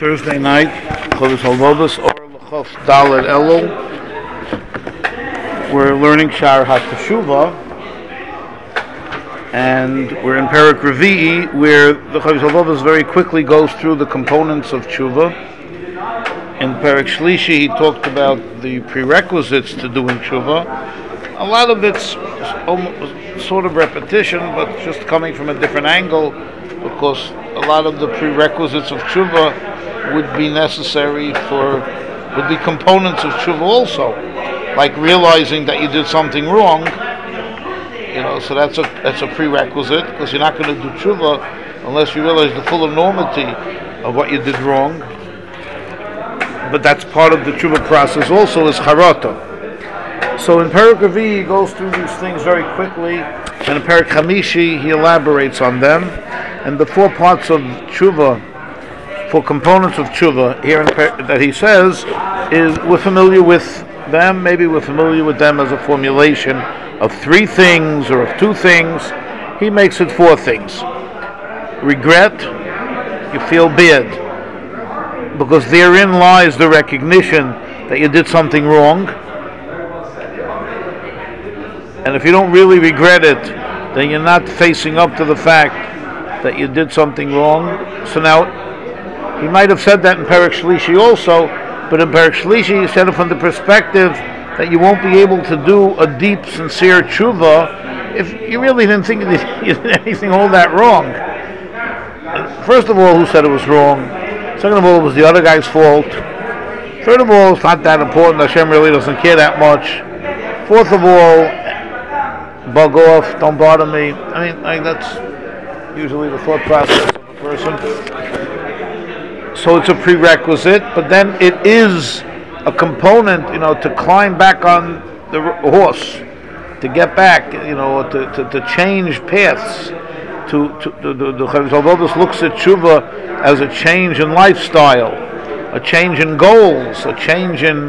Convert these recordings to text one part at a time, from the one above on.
Thursday night, Chodesh Halvavos or L'Chof Dalet Elul. We're learning Shar HaTeshuvah, and we're in Perek Revi'i, where the Chodesh Halvavos very quickly goes through the components of Teshuvah. In Perek Shlishi, he talked about the prerequisites to doing Teshuvah. A lot of it's sort of repetition, but just coming from a different angle, because a lot of the prerequisites of Teshuvah would be components of Teshuvah also, like realizing that you did something wrong. So that's a prerequisite, because you're not going to do Teshuvah unless you realize the full enormity of what you did wrong. But that's part of the Teshuvah process also, is Charata. So in Perek Revi'i he goes through these things very quickly, and in Perek Chamishi he elaborates on them. And the four parts of Teshuvah, four components of Teshuvah here that he says, is we're familiar with them. Maybe we're familiar with them as a formulation of three things or of two things. He makes it four things. Regret, you feel bad, because therein lies the recognition that you did something wrong. And if you don't really regret it, then you're not facing up to the fact that you did something wrong. So now, he might have said that in Perek Shlishi also, but in Perek Shlishi he said it from the perspective that you won't be able to do a deep, sincere Teshuvah if you really didn't think you did anything all that wrong. First of all, who said it was wrong? Second of all, it was the other guy's fault. Third of all, it's not that important. Hashem really doesn't care that much. Fourth of all, bug off, don't bother me. I mean, that's usually the thought process of a person. So it's a prerequisite, but then it is a component, to climb back on the horse, to get back, to change paths. The Chodesh Halvavos looks at Teshuvah as a change in lifestyle, a change in goals, a change in,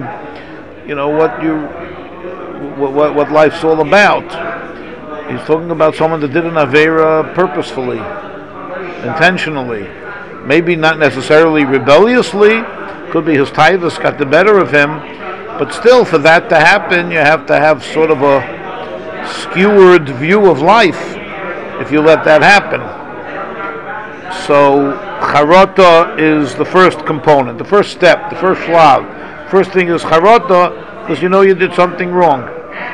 what life's all about. He's talking about someone that did an Aveira purposefully, intentionally. Maybe not necessarily rebelliously, could be his taivas got the better of him, but still, for that to happen, you have to have sort of a skewered view of life if you let that happen. So, Charata is the first component, the first step, the first shlav. First thing is Charata, because you did something wrong.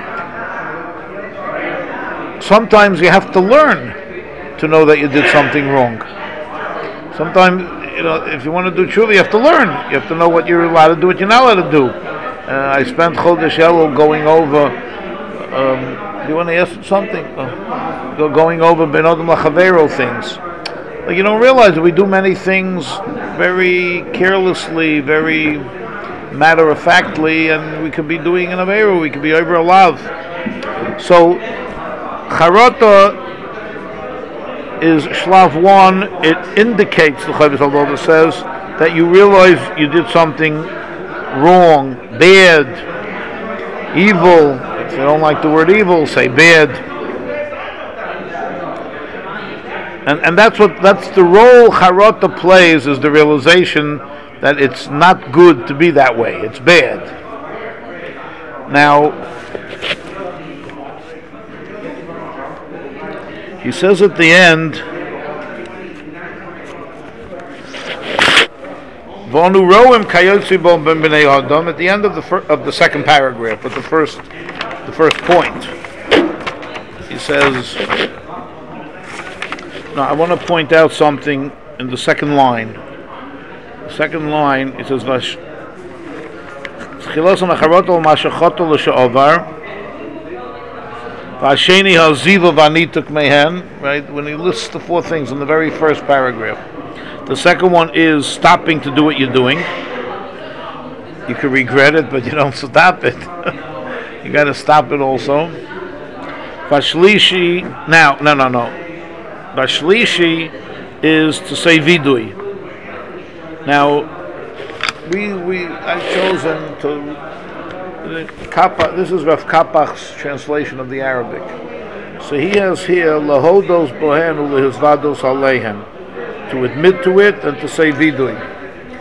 Sometimes you have to learn to know that you did something wrong. Sometimes, if you want to do Teshuvah, you have to learn. You have to know what you're allowed to do, what you're not allowed to do. I spent Chodesh Elul going over. Do you want to ask something? Going over Ben Adam Lachavero things. Like, you don't realize that we do many things very carelessly, very matter-of-factly, and we could be doing an Aveiro, we could be over a lav. So, Charata is Shlav 1. It indicates, the Chodesh Halvavos says, that you realize you did something wrong, bad, evil. If you don't like the word evil, say bad. And that's the role Charata plays, is the realization that it's not good to be that way. It's bad. Now, he says at the end, at the end of the second paragraph, but the first point, he says, no, I want to point out something in the second line. The second line, it says, right? When he lists the four things in the very first paragraph. The second one is stopping to do what you're doing. You can regret it, but you don't stop it. You got to stop it also. Vashlishi, no. Vashlishi is to say vidui. Now, I've chosen to. This is Rav Kapach's translation of the Arabic. So he has here lahodos bohen ulehizvados aleihem, to admit to it and to say vidui.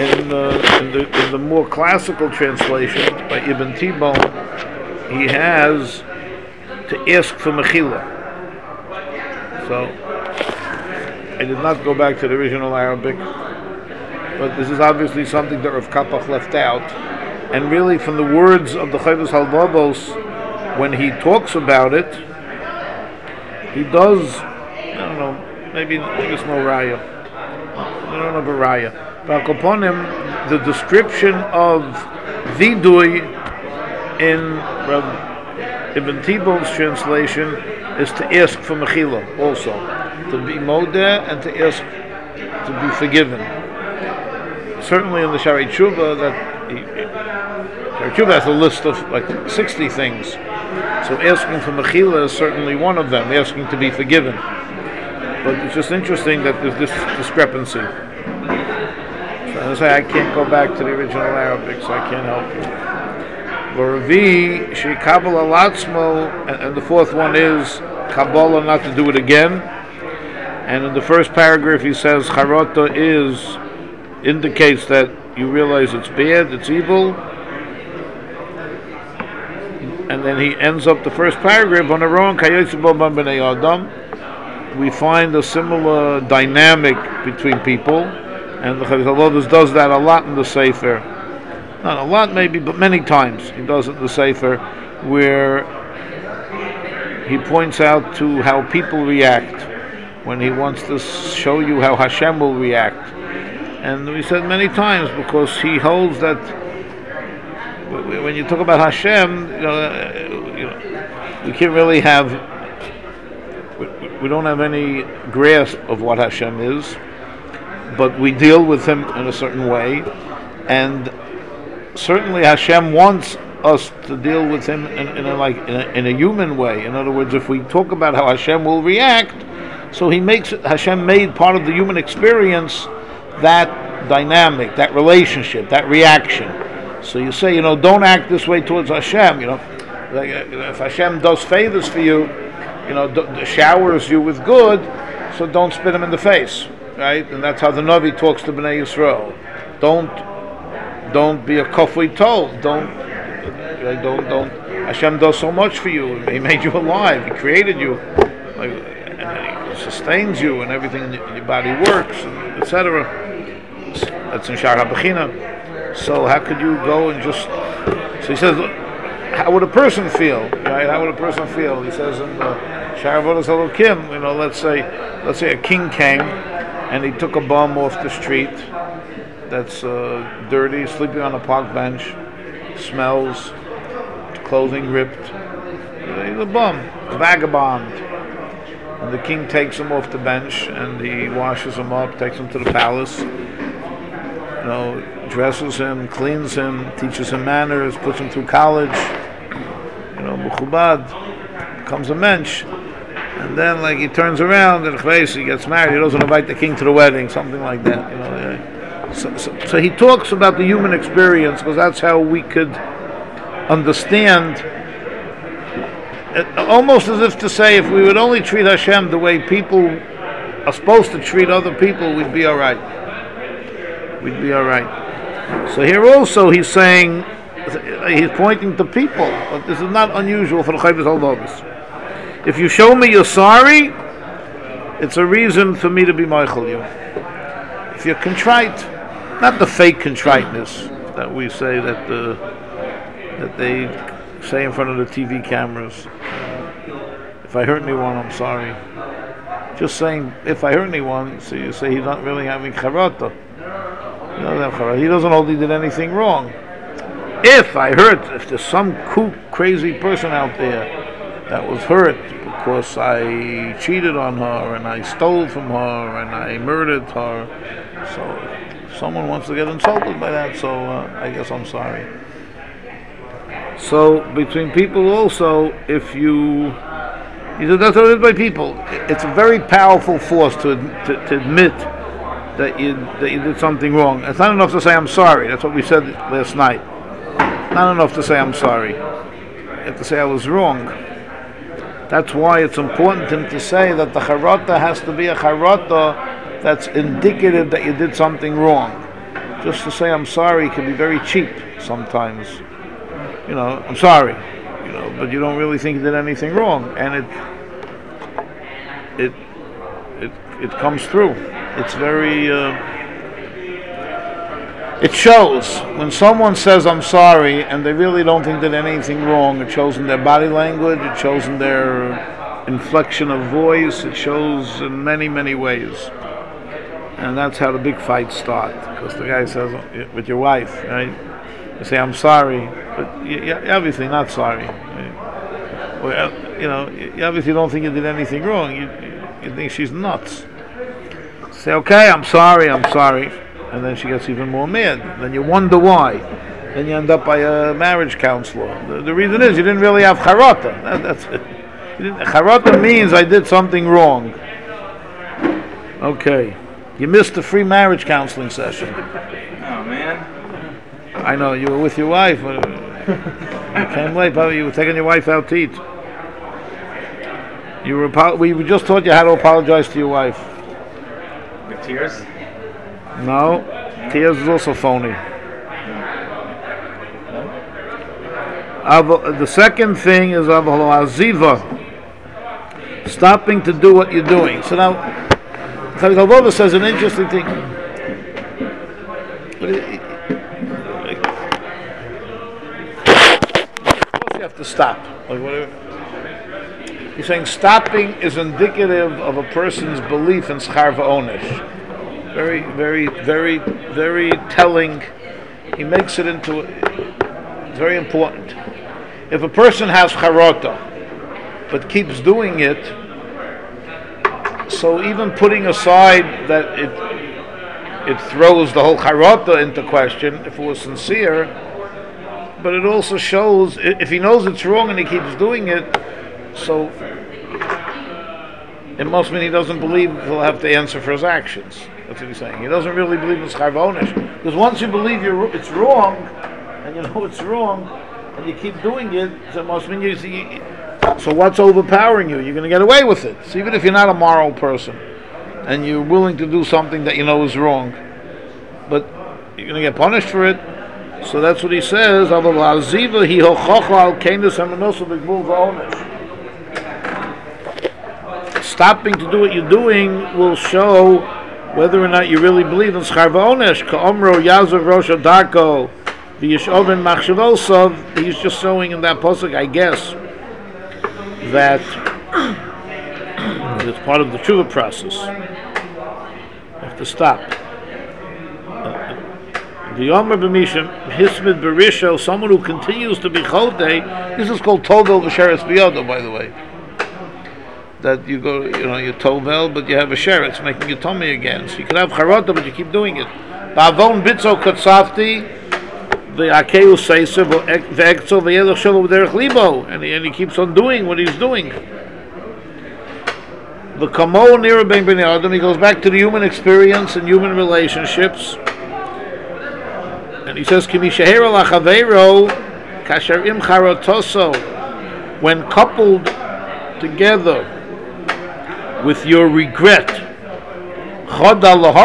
in the more classical translation by Ibn Tibon, he has to ask for mechila. So I did not go back to the original Arabic, but this is obviously something that Rav Kapach left out. And really, from the words of the Chovos Halevavos, when he talks about it, he does, I don't know, maybe it's no raya. I don't have a raya. But upon him, the description of vidui in Rav Ibn Tibon's translation is to ask for mechila also, to be modeh and to ask to be forgiven. Certainly in the Shari Tshuva, Shari Tshuva has a list of like 60 things. So asking for mechila is certainly one of them, asking to be forgiven. But it's just interesting that there's this discrepancy. So I say I can't go back to the original Arabic, so I can't help you. V'ravi she'kabel alatzmo, and the fourth one is Kabbalah not to do it again. And in the first paragraph he says charata indicates that you realize it's bad, it's evil. And then he ends up the first paragraph on the wrong kayotze bo b'nei adam. We find a similar dynamic between people, and the Chovos Halevavos does that a lot in the Sefer. Not a lot maybe, but many times he does it in the Sefer, where he points out to how people react when he wants to show you how Hashem will react. And we said many times, because he holds that when you talk about Hashem, we can't really have, we don't have any grasp of what Hashem is, but we deal with him in a certain way, and certainly Hashem wants us to deal with him in a human way. In other words, if we talk about how Hashem will react, so Hashem made part of the human experience that dynamic, that relationship, that reaction. So you say, don't act this way towards Hashem. Like if Hashem does favors for you, showers you with good, so don't spit him in the face, right? And that's how the Navi talks to Bnei Yisrael. Don't be a kafui tol. Don't. Hashem does so much for you. He made you alive. He created you, and He sustains you, and everything in your body works, etc. That's in Shar HaBechina. So how could you go and just? So he says, how would a person feel? Right? How would a person feel? He says in Shar Avodas Elokim, let's say a king came and he took a bum off the street that's dirty, sleeping on a park bench, smells, clothing ripped. He's a bum, a vagabond. And the king takes him off the bench and he washes him up, takes him to the palace, dresses him, cleans him, teaches him manners, puts him through college, Mechubad, becomes a mensch. And then he turns around and he gets married, he doesn't invite the king to the wedding, something like that. So he talks about the human experience, because that's how we could understand it, almost as if to say, if we would only treat Hashem the way people are supposed to treat other people, we'd be all right. We'd be all right. So here also he's saying, he's pointing to people, but this is not unusual for the Chovos Halevavos. If you show me you're sorry, it's a reason for me to be meichel you. If you're contrite, not the fake contriteness that we say that they say in front of the TV cameras. If I hurt anyone, I'm sorry. Just saying, if I hurt anyone, so you say he's not really having charata. He doesn't hold he did anything wrong. If there's some kook, crazy person out there that was hurt because I cheated on her and I stole from her and I murdered her, so someone wants to get insulted by that, so I guess I'm sorry. So between people also, he said that's what it is by people. It's a very powerful force to admit that you did something wrong. It's not enough to say I'm sorry. That's what we said last night. Not enough to say I'm sorry. You have to say I was wrong. That's why it's important to him to say that the charata has to be a charata that's indicative that you did something wrong. just to say I'm sorry can be very cheap sometimes. I'm sorry, but you don't really think you did anything wrong, and it comes through. It's very. It shows when someone says I'm sorry and they really don't think they did anything wrong. It shows in their body language. It shows in their inflection of voice. It shows in many, many ways. And that's how the big fights start. Because the guy says, with your wife, right? You say, I'm sorry, but you're obviously not sorry. Well, you obviously don't think you did anything wrong. You think she's nuts. Say, okay, I'm sorry. And then she gets even more mad. Then you wonder why. Then you end up by a marriage counselor. The reason is you didn't really have charata. That's it. Charata means I did something wrong. Okay. You missed the free marriage counseling session. Oh, man. I know, you were with your wife. You came late, probably you were taking your wife out to eat. We just taught you how to apologize to your wife. With tears? No, tears is also phony. The second thing is aziva, stopping to do what you're doing. So now, Chavod says an interesting thing. You have to stop. He's saying stopping is indicative of a person's belief in schar v'onesh. Very, very, very, very telling. He makes it into. It's very important. If a person has charata, but keeps doing it, so even putting aside that it throws the whole charata into question, if it was sincere, but it also shows if he knows it's wrong and he keeps doing it, so it must mean he doesn't believe he'll have to answer for his actions. That's what he's saying. He doesn't really believe in schar v'onesh. Because once you believe it's wrong, and you know it's wrong, and you keep doing it, so it must mean so what's overpowering you? You're going to get away with it. So even if you're not a moral person, and you're willing to do something that you know is wrong, but you're going to get punished for it. So that's what he says. Stopping to do what you're doing will show whether or not you really believe in schar v'onesh. Ka'omro Yazav Rosh Darko v'yishoven machshavosov. He's just showing in that pasuk, I guess, that it's part of the tshuva process. You have to stop. The Yomer b'mishem hismid berisho, someone who continues to be chodei. This is called tovel v'sheretz biyodo, by the way. That you go, you tovel, but you have a sheretz making your tummy again. So you can have charata, but you keep doing it. Ba'avon bitzo katsafti v'akeu seiser v'ekzo v'yelach shelo v'derech libo, and he keeps on doing what he's doing. The kamo nira ben bnei adam. He goes back to the human experience and human relationships. And he says, when coupled together with your regret, so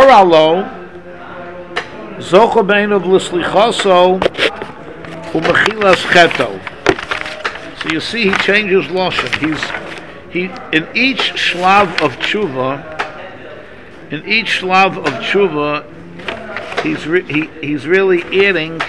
you see he changes lashon. He in each shlav of tshuva, he's really adding.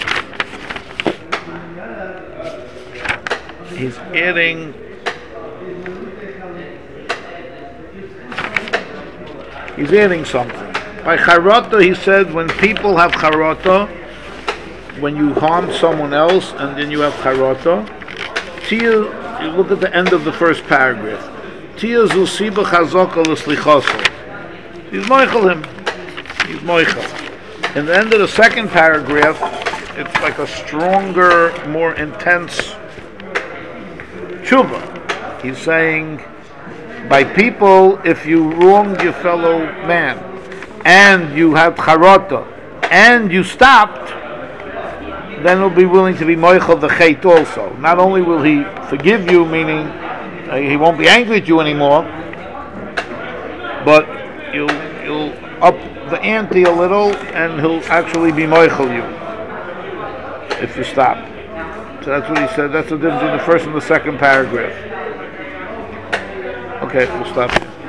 He's adding something. By charata, he said, when people have charata, when you harm someone else and then you have charata, you look at the end of the first paragraph. Tia zusiba chazaka l'slichaso. He's moichel him. He's moichel. In the end of the second paragraph, it's like a stronger, more intense tshuva. He's saying, by people, if you wronged your fellow man, and you have charata, and you stopped, then he'll be willing to be moichel the chet also. Not only will he forgive you, meaning he won't be angry at you anymore, but you'll up the ante a little, and he'll actually be moichel you if you stop. So that's what he said. That's the difference between the first and the second paragraph. Okay, we'll stop.